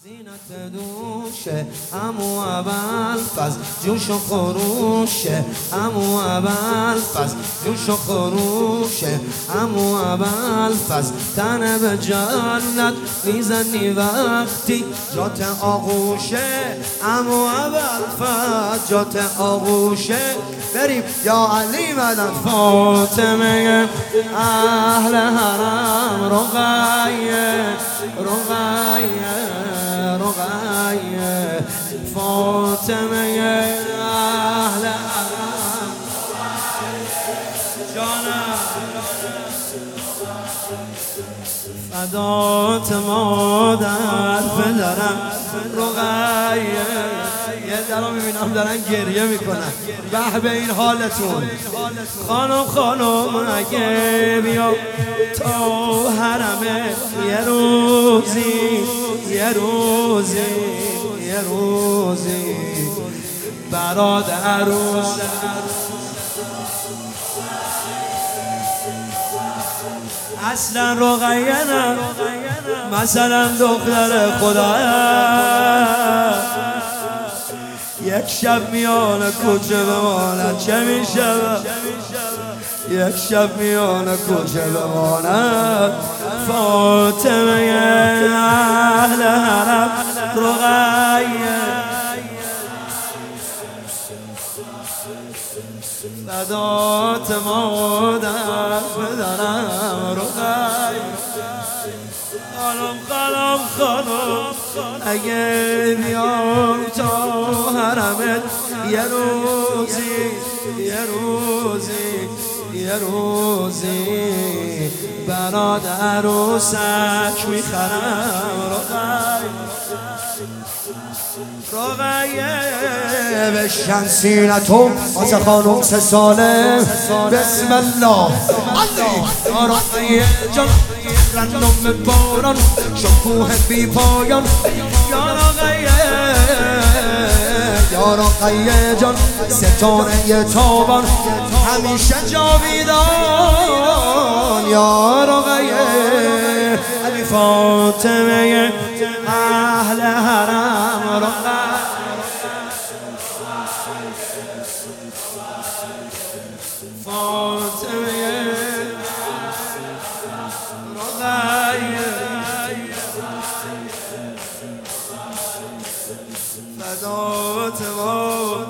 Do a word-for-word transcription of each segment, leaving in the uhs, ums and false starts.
زینت دوشه امو اول فز جوش و خروشه امو اول فز جوش و خروشه امو اول فز تنه به جنت میزنی وقتی جات آغوشه امو اول فز جات آغوشه. بریم یا علی مدد فاطمه اهل حرم رقیه رقیه رقیه فاطمه اهل حرم جانم فدات مادر پدرم رقیه. یه درا میبینم دارن گریه میکنن. به به این حالتون خانم خانم اگه بیا تا حرمه یه روزی یه روزی یه روزی برات عروس اصلا رقیه نه مثلا دختر خدا یک شب میانه کوچه بماند چه میشه یک شب میانه کوچه بماند فاطمه اهل حرم رقیه فدات مادر پدرم رقیه. خانم خانم خانم اگه بیام تا حرمت یه روزی یه روزی یه روزی برات عروسک میخرم رقیه رقیه. بشن سینتو واسه خانم سه ساله بسم الله الله رقیه جان رنم باران شکوه بی پایان یا رقیه یا رقیه جان ستاره تابان همیشه جاویدان یا رقیه علی فاطمه اهل حرم رقیه فاطمه فدات مادر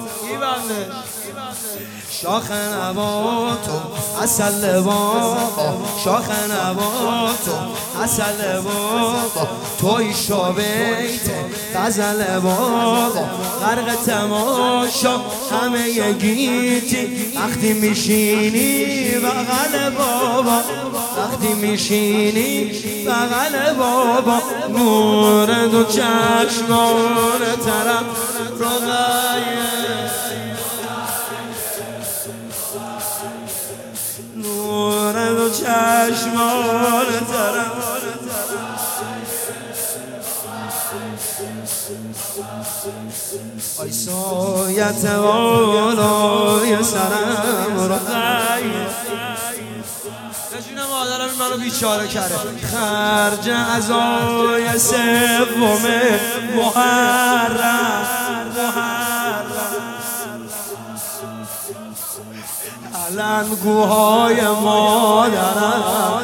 شاخ نباتو عسل بابا شاخ نباتو عسل بابا توی شابیت غزل بابا غرق تماشا همه یگیتی وقتی میشینی بغل بابا وقتی میشینی بغل بابا نور دو چشمان طرف رقیه نور دو چشمان طرف آی سایت والای سرم رقیه. نجون مادرم منو بیچاره کرده خرج عزای سوم محرم علنگوهای مادرم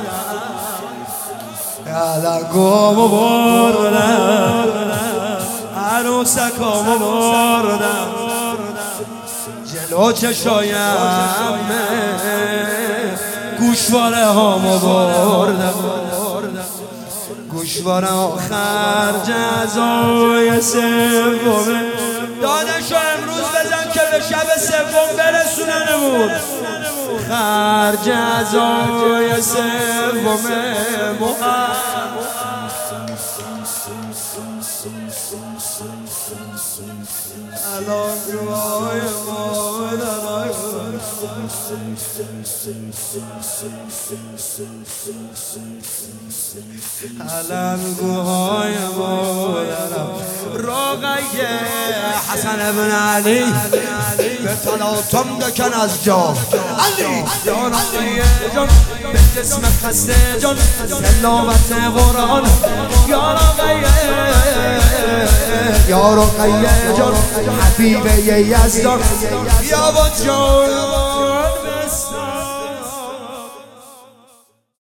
علنگوهامو بردم عروسکامو بردم جلو چشایم گوشواره هامو بردم گوشواره آخر جزای سومه دادشو امروز بزن که به شب سوم برسوننمون خرج جزای سومه الان روهای مادرم علنگوهای مادرم رقیه حسن ابن علی به تلاطم دکن از جا علی یا رقیه جان به جسم خسته جان تلاوت قرآن یا رقیه یا رقیه جان حبیب یزدان یا با جان بستان